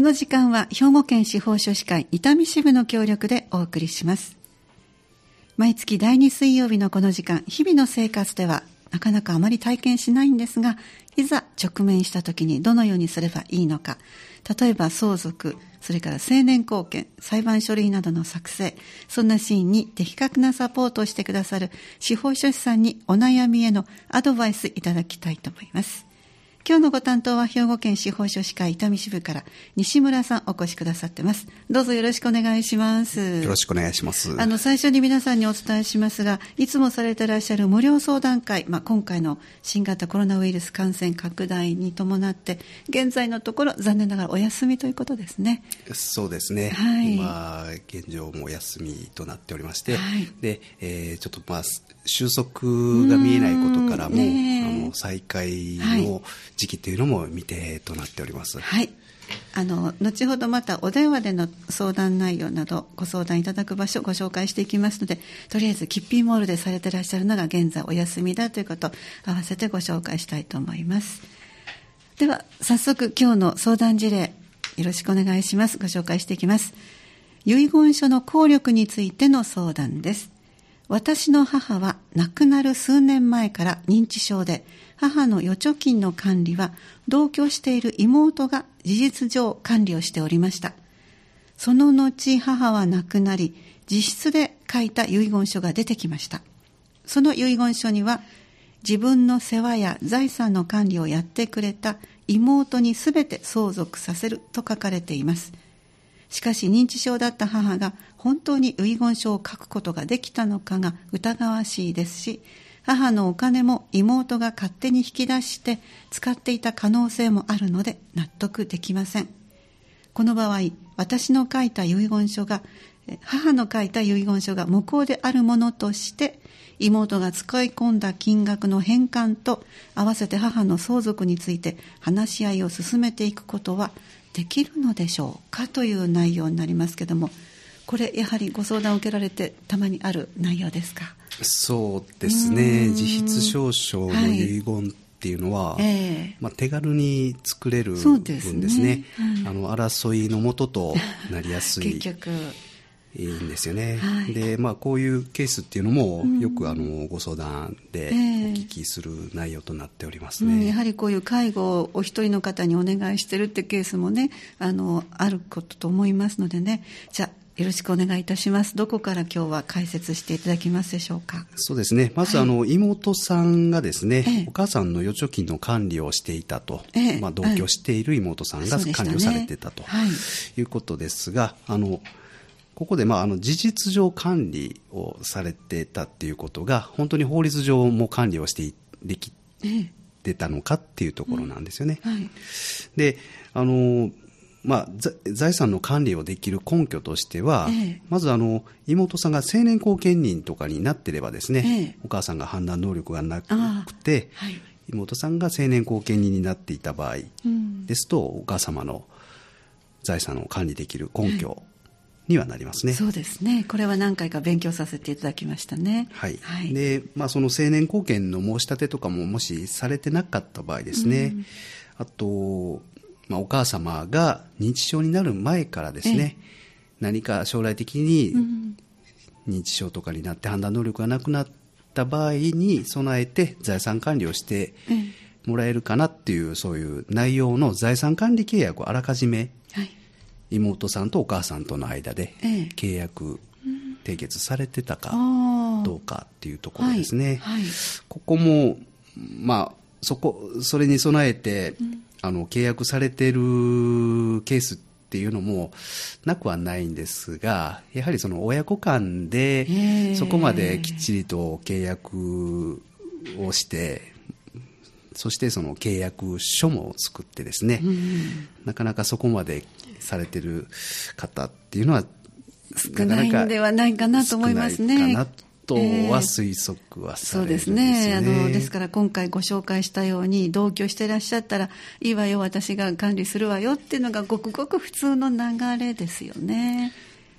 この時間は兵庫県司法書士会伊丹支部の協力でお送りします。毎月第2水曜日のこの時間、日々の生活ではなかなかあまり体験しないんですが、いざ直面した時にどのようにすればいいのか、例えば相続、それから成年後見、裁判書類などの作成、そんなシーンに的確なサポートをしてくださる司法書士さんにお悩みへのアドバイスいただきたいと思います。今日のご担当は兵庫県司法書士会伊丹支部から西村さんお越しくださってます。どうぞよろしくお願いします。 よろしくお願いします。 最初に皆さんにお伝えしますが、いつもされていらっしゃる無料相談会、今回の新型コロナウイルス感染拡大に伴って現在のところ残念ながらお休みということですね。 そうですね、 はい、 今現状もお休みとなっておりまして、 はい、 で、ちょっと収束が見えないことからも、再開の時期というのも未定となっております。 はい、後ほどまたお電話での相談内容などご相談いただく場所をご紹介していきますので、とりあえずキッピーモールでされていらっしゃるのが現在お休みだということを合わせてご紹介したいと思います。では早速今日の相談事例よろしくお願いします。ご紹介していきます。遺言書の効力についての相談です。私の母は亡くなる数年前から認知症で、母の預貯金の管理は同居している妹が事実上管理をしておりました。その後母は亡くなり、自筆で書いた遺言書が出てきました。その遺言書には、自分の世話や財産の管理をやってくれた妹にすべて相続させると書かれています。しかし認知症だった母が本当に遺言書を書くことができたのかが疑わしいですし、母のお金も妹が勝手に引き出して使っていた可能性もあるので納得できません。この場合、私の書いた遺言書が、母の書いた遺言書が無効であるものとして、妹が使い込んだ金額の返還と合わせて母の相続について話し合いを進めていくことはできるのでしょうかという内容になりますけども、これやはりご相談を受けられてたまにある内容ですか？ そうですね、自筆証書の遺言っていうのは、手軽に作れる分ですね、争いの元となりやすい結局いいんですよね。はい、で、こういうケースっていうのもよくご相談でお聞きする内容となっておりますね。 やはりこういう介護をお一人の方にお願いしてるってケースもね、あることと思いますのでね。じゃあよろしくお願いいたします。どこから今日は解説していただけますでしょうか？ そうですね。まず妹さんがですね、お母さんの預貯金の管理をしていたと、同居している妹さんが管理をされていたということですが、ここで事実上管理をされてたっていうことが本当に法律上も管理をしてできてたのかっていうところなんですよね。で、財産の管理をできる根拠としては、まず妹さんが成年後見人とかになってればですね、お母さんが判断能力がなくて、妹さんが成年後見人になっていた場合ですと、お母様の財産を管理できる根拠にはなりますね。 そうですね。これは何回か勉強させていただきましたね。 で、その成年後見の申し立てとかももしされてなかった場合ですね、あと、お母様が認知症になる前からですね、何か将来的に認知症とかになって判断能力がなくなった場合に備えて財産管理をしてもらえるかなっていう、そういう内容の財産管理契約をあらかじめ、妹さんとお母さんとの間で契約締結されてたかどうかっていうところですね。ここもそれに備えて契約されているケースっていうのもなくはないんですが、やはりその親子間でそこまできっちりと契約をして、そしてその契約書も作ってですね、なかなかそこまでされてる方っていうのは少ないんではないかなと思いますね。 少ないかなとは推測はされるんですよね。 そうですね。ですから今回ご紹介したように同居していらっしゃったらいいわよ、私が管理するわよっていうのがごくごく普通の流れですよね。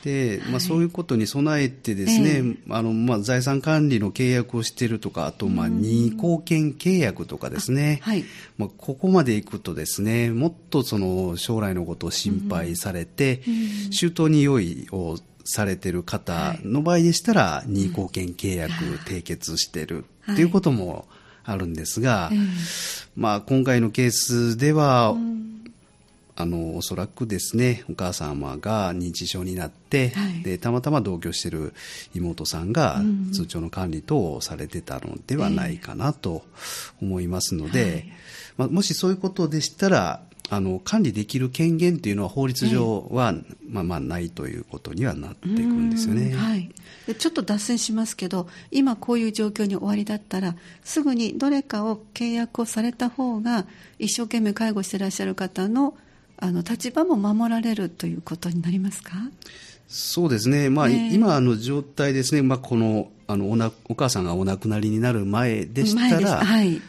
で、そういうことに備えてですね、財産管理の契約をしているとか、あと、任意後見契約とかですね、 はい、 ここまでいくとですね、もっとその将来のことを心配されて、周到に用意をされている方の場合でしたら、任意後見契約締結しているっていうこともあるんですが、今回のケースでは、おそらくですね、お母様が認知症になって、でたまたま同居している妹さんが通帳の管理等をされてたのではないかなと思いますので、もしそういうことでしたら、管理できる権限というのは法律上は、ないということにはなっていくんですよね。 はい、ちょっと脱線しますけど、今こういう状況に終わりだったら、すぐにどれかを契約をされた方が、一生懸命介護していらっしゃる方の立場も守られるということになりますか？ そうですね、今の状態ですね、このお母さんがお亡くなりになる前でしたら、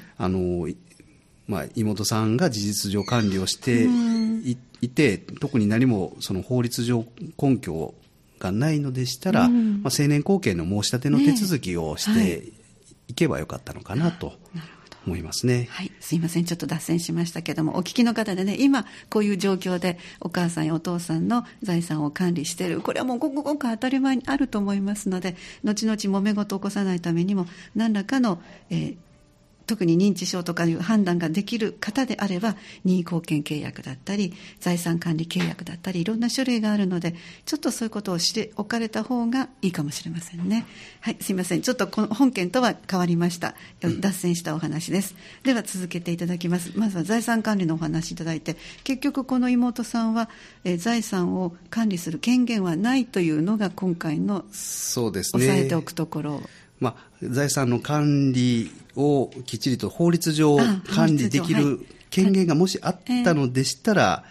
妹さんが事実上管理をしていて、特に何もその法律上根拠がないのでしたら、成年後見の申し立ての手続きをしていけばよかったのかなと。思いますね。 はい、すいません、ちょっと脱線しましたけども、お聞きの方でね、今こういう状況でお母さんやお父さんの財産を管理している、これはもうごくごく当たり前にあると思いますので、後々揉め事を起こさないためにも何らかの、特に認知症とかいう判断ができる方であれば、任意後見契約だったり財産管理契約だったり、いろんな種類があるので、ちょっとそういうことをしておかれた方がいいかもしれませんね。はい、すいません、ちょっとこの本件とは変わりました。脱線したお話です。では続けていただきます。まずは財産管理のお話いただいて、結局この妹さんは、財産を管理する権限はないというのが今回のそうですね、 押さえておくところ。 財産の管理をきっちりと法律上管理できる権限がもしあったのでしたら、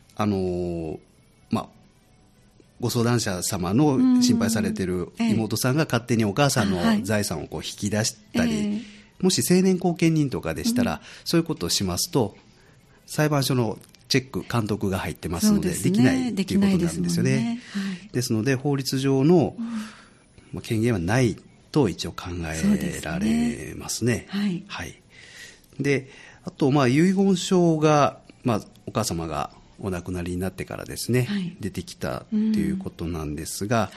ご相談者様の心配されている妹さんが勝手にお母さんの財産を引き出したり、もし成年後見人とかでしたら、そういうことをしますと、裁判所のチェック、監督が入ってますので、できないということなんですよね。ですので、法律上の権限はないと一応考えられますね。で、あと、遺言書が、お母様がお亡くなりになってからですね、出てきたということなんですが、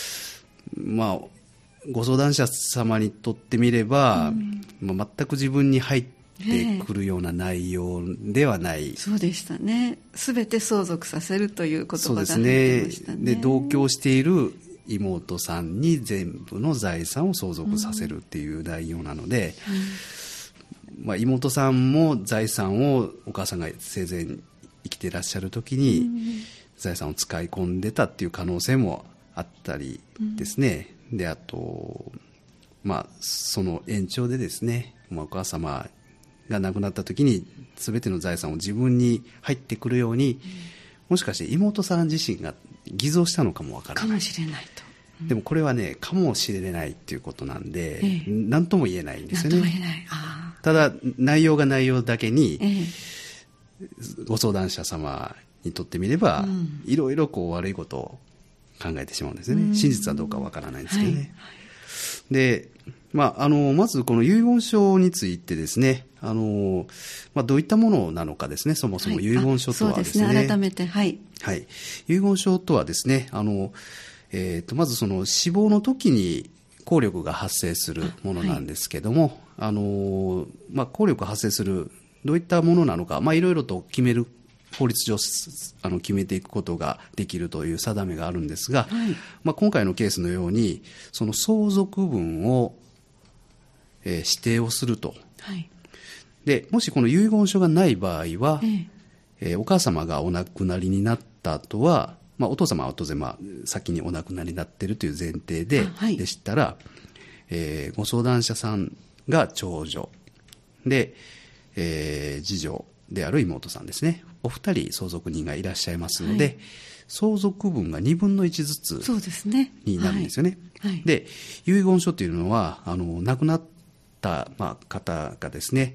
ご相談者様にとってみれば、全く自分に入ってくるような内容ではない。 そうでしたね。すべて相続させるという言葉が入ってましたね。 で、同居している妹さんに全部の財産を相続させるっていう内容なので、妹さんも財産をお母さんが生前生きていらっしゃる時に財産を使い込んでたっていう可能性もあったりですね。で、あと、その延長でですね、お母様が亡くなった時に全ての財産を自分に入ってくるように、もしかして妹さん自身が偽造したのかもわからない。 かもしれないと。 でもこれはね、かもしれないっていうことなんで、何とも言えないんですよね。 何とも言えない。 ただ、内容が内容だけに、ご相談者様にとってみれば、いろいろ悪いことを考えてしまうんですよね。真実はどうかわからないんですけどね。で、まずこの遺言書についてですね、どういったものなのかですね、そもそも遺言書とはですね。 そうですね、改めて、はい。 遺言書とはですね、まずその死亡の時に効力が発生するものなんですけども、効力が発生するどういったものなのか、いろいろと決める、法律上決めていくことができるという定めがあるんですが、今回のケースのようにその相続分を、指定をすると、でもしこの遺言書がない場合は、お母様がお亡くなりになった後は、お父様は当然先にお亡くなりになっているという前提で、でしたら、ご相談者さんが長女で、次女である妹さんですね、お二人相続人がいらっしゃいますので、相続分が2分の1ずつになるんですよね。で、遺言書というのは亡くなった方がですね、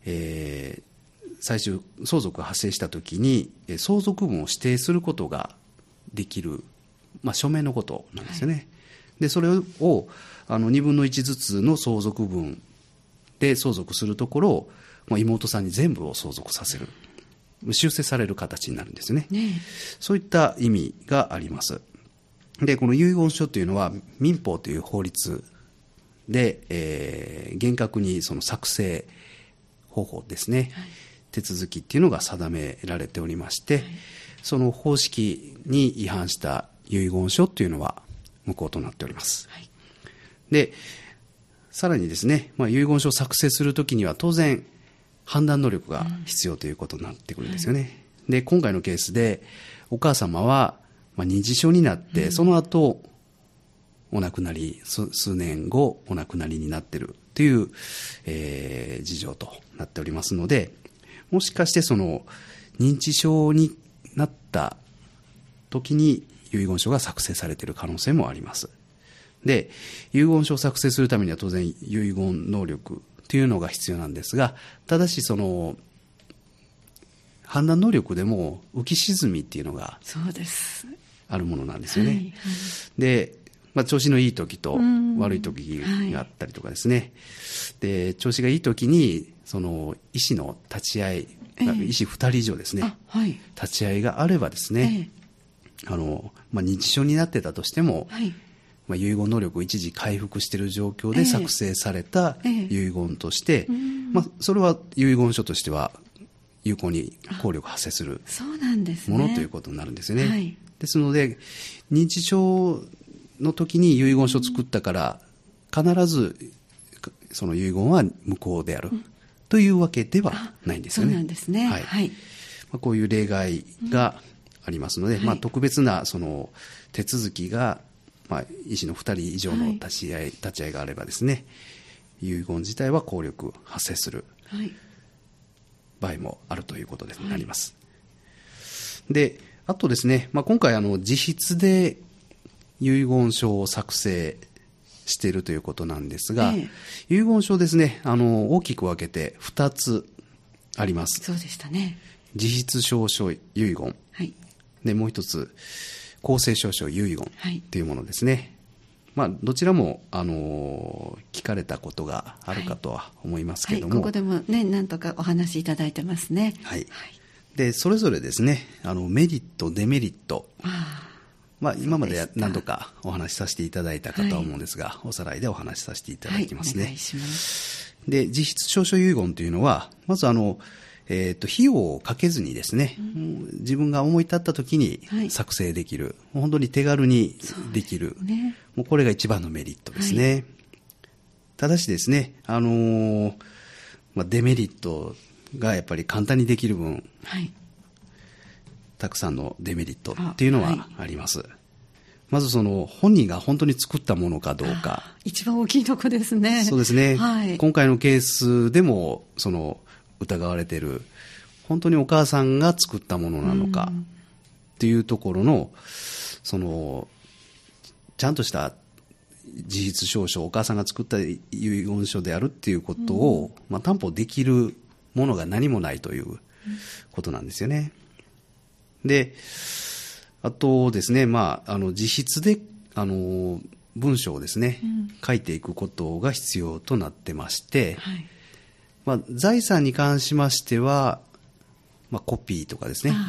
最終相続が発生したときに相続分を指定することができる書面のことなんですよね。でそれを2分の1ずつの相続分で相続するところを、妹さんに全部を相続させる、修正される形になるんですね。そういった意味があります。でこの遺言書というのは民法という法律で、厳格にその作成方法ですね、手続きっていうのが定められておりまして、その方式に違反した遺言書というのは無効となっております。でさらにですね、遺言書を作成するときには当然判断能力が必要ということになってくるんですよね。で今回のケースでお母様は認知症になって、その後お亡くなり、数年後お亡くなりになっているという、事情となっておりますので、もしかしてその認知症になった時に遺言書が作成されている可能性もあります。で遺言書を作成するためには当然遺言能力というのが必要なんですが、ただしその判断能力でも浮き沈みっていうのがあるものなんですよね。で、調子のいい時と悪い時があったりとかですね、で調子がいい時にその医師の立ち会い、医師2人以上ですね、立ち会いがあればですね、認知症になってたとしても、遺言能力を一時回復している状況で作成された遺言として、それは遺言書としては有効に効力発生するものということになるんですよね。ですので認知症の時に遺言書を作ったから必ずその遺言は無効であるというわけではないんですよね。 そうなんですね。 こういう例外がありますので、特別なその手続きが医師の2人以上の立ち会いがあればですね、遺言自体は効力発生する場合もあるということになります。であとですね、今回自筆で遺言書を作成しているということなんですが、遺言書ですね、大きく分けて2つあります。 そうでしたね。 自筆証書遺言、でもう一つ公正証書遺言というものですね。どちらも聞かれたことがあるかとは思いますけれども、 ここでもね何とかお話しいただいてますね。 でそれぞれですね、メリットデメリット、今まで何度かお話しさせていただいたかとは思うんですが、おさらいでお話しさせていただきますね。 お願いします。 で自筆証書遺言というのはまず費用をかけずにですね、自分が思い立った時に作成できる、本当に手軽にできる、もうこれが一番のメリットですね。ただしですね、デメリットがやっぱり簡単にできる分、たくさんのデメリットっていうのはあります。まずその本人が本当に作ったものかどうか、 一番大きいとこですね。 そうですね、今回のケースでもその疑われている本当にお母さんが作ったものなのかっていうところのそのちゃんとした自筆証書、お母さんが作った遺言書であるっていうことを、担保できるものが何もないということなんですよね。であとですね、自筆で文章をですね、書いていくことが必要となってまして、財産に関しましては、コピーとかですね、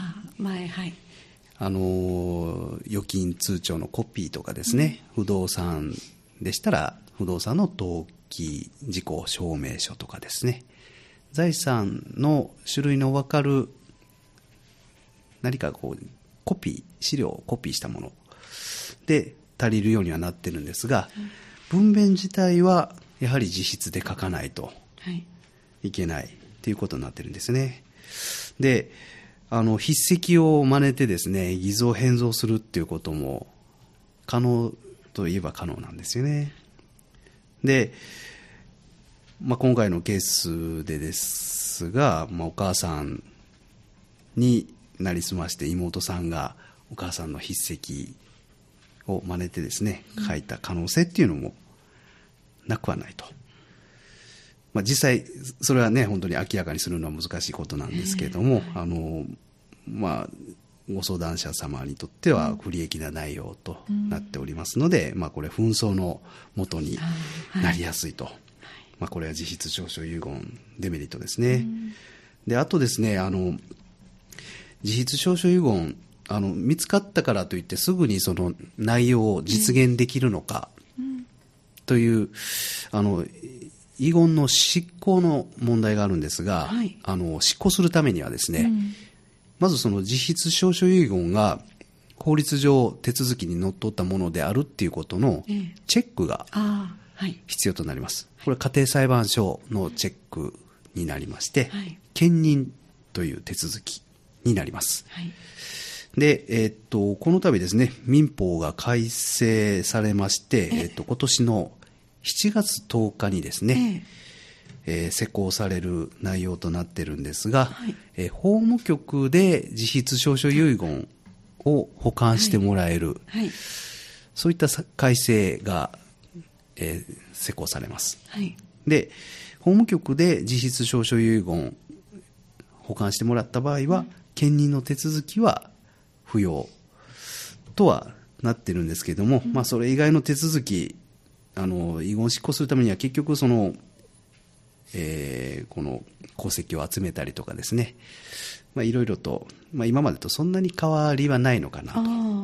預金通帳のコピーとかですね、不動産でしたら不動産の登記事項証明書とかですね、財産の種類の分かる何かコピー、資料をコピーしたもので足りるようにはなってるんですが、文面自体はやはり自筆で書かないといけないということになってるんですね。で筆跡を真似てですね、偽造変造するっていうことも可能といえば可能なんですよね。で、今回のケースでですが、お母さんになりすまして妹さんがお母さんの筆跡を真似てですね、書いた可能性っていうのもなくはないと。実際それはね、本当に明らかにするのは難しいことなんですけれども、 ご相談者様にとっては不利益な内容となっておりますので、これ紛争の元になりやすいと、これは自筆証書遺言デメリットですね。で、あとですね、自筆証書遺言見つかったからといってすぐにその内容を実現できるのかという遺言の執行の問題があるんですが、執行するためにはですね、まずその自筆証書遺言が法律上手続きにのっとったものであるっていうことのチェックが必要となります。これは家庭裁判所のチェックになりまして、兼任という手続きになります。で、この度ですね、民法が改正されまして、今年の7月10日にですね、施行される内容となっているんですが、法務局で自筆証書遺言を保管してもらえる、そういった改正が、施行されます。で、法務局で自筆証書遺言保管してもらった場合は、兼任の手続きは不要とはなってるんですけども、それ以外の手続き、遺言執行するためには結局この戸籍を集めたりとかですね、いろいろと、今までとそんなに変わりはないのかな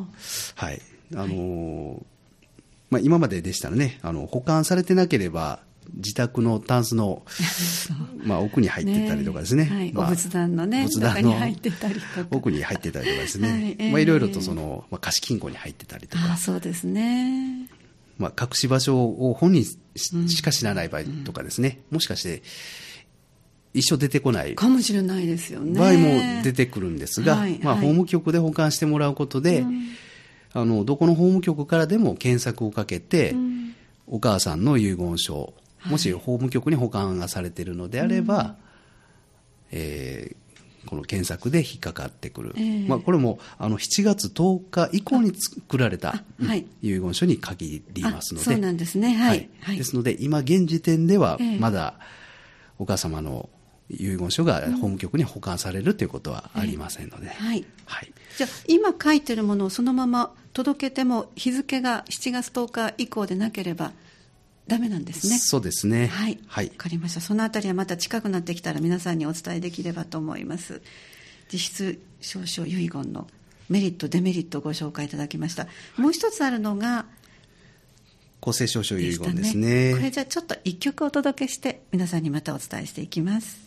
と。今まででしたらね、保管されてなければ自宅のタンスの奥に入ってたりとかですね、 お仏壇のね、中に入ってたりとか、 奥に入ってたりとかですね、いろいろと貸金庫に入ってたりとか、 そうですね、 隠し場所を本人しか知らない場合とかですね、もしかして一生出てこないかもしれないですよね、 場合も出てくるんですが、法務局で保管してもらうことで、どこの法務局からでも検索をかけて、お母さんの遺言書、もし法務局に保管がされているのであれば、この検索で引っかかってくる、これも7月10日以降に作られた遺言書に限りますので、 そうなんですね、 ですので今現時点ではまだお母様の遺言書が法務局に保管されるということはありませんので、 じゃあ今書いてるものをそのまま届けても日付が7月10日以降でなければダメなんですね。 そうですね。 わかりました。そのあたりはまた近くなってきたら皆さんにお伝えできればと思います。自筆証書遺言のメリットデメリットをご紹介いただきました。もう一つあるのが公正証書遺言ですね。 これじゃあちょっと一曲お届けして皆さんにまたお伝えしていきます。